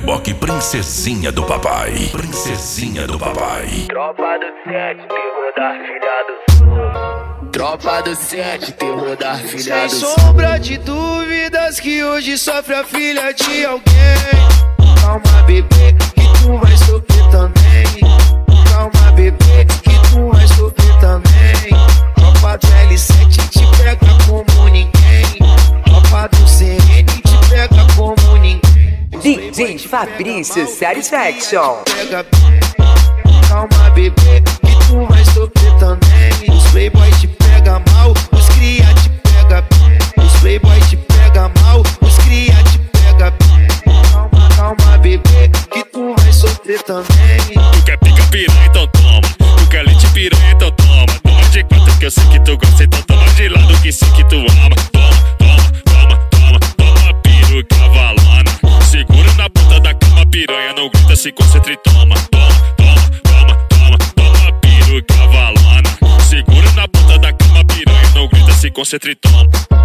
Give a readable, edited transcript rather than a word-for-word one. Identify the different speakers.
Speaker 1: Reboque princesinha do papai. Princesinha do papai.
Speaker 2: Tropa do 7, terror da filha do... Tropa do 7, terror da filha do...
Speaker 3: Sem sombra de dúvidas que hoje sofre a filha de alguém. Calma, bebê, que tu vai sofrer também. Calma, bebê, que tu vai sofrer também. Tropa do L7 te pega como ninguém. Tropa do CN te pega como ninguém.
Speaker 4: DJ Fabrício Satisfaction.
Speaker 3: Calma, bebê, que tu vai sofrer também. Os playboy te pega mal, os cria te pega bem. Os playboy te pega mal, os cria te pega bem. Calma, calma, bebê, que tu vai sofrer também.
Speaker 5: Tu quer pica piranha, então toma. Tu quer leite piranha, então toma. Toma de quatro que eu sei que tu gosta, então toma de lado que sei que tu ama. Toma, piruca valona. Segura na ponta da cama, piranha, não grita, se concentra e toma. Toma, piruca valona. Segura na ponta da cama, piranha, não grita, se concentra e toma.